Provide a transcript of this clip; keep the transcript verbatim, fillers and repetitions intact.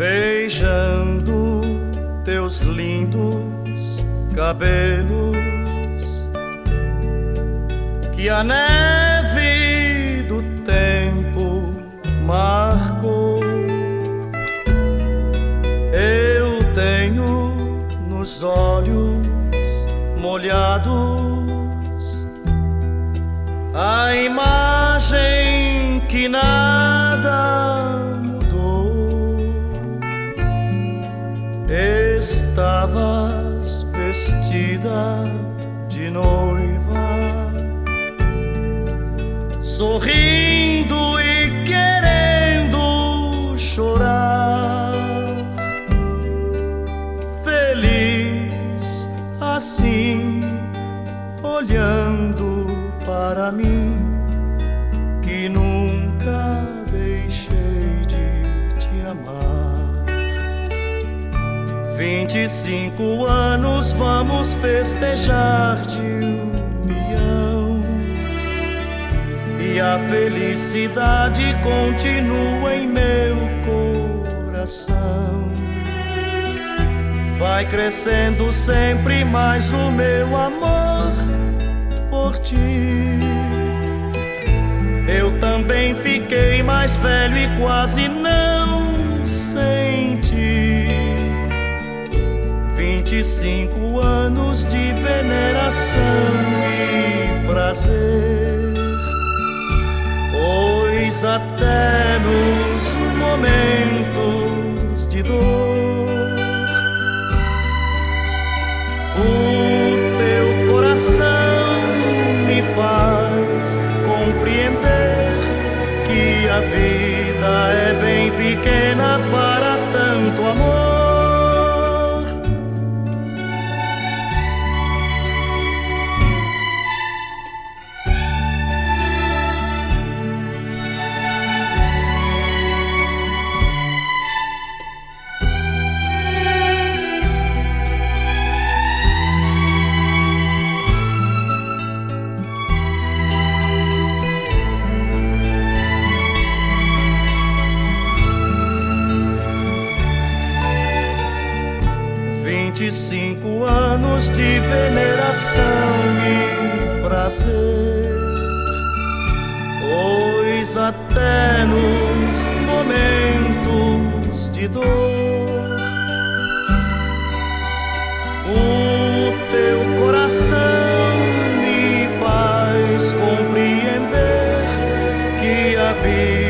beijando teus lindos cabelos, que a neve do tempo marcou. Eu tenho nos olhos molhados a imagem que nada mudou. Estavas vestida de noiva, sorrindo e querendo chorar, feliz assim, olhando para mim, que nunca deixei de te amar. Vinte e cinco anos vamos festejar de união, e a felicidade continua em meu coração. Vai crescendo sempre mais o meu amor por ti. Eu também fiquei mais velho e quase não senti. Vinte e cinco anos de veneração e prazer, pois até nos momentos de dor o teu coração me faz compreender que a vida é bem pequena para tanto amor. Vinte e cinco anos de veneração e prazer, pois até nos momentos de dor o teu coração me faz compreender que a vida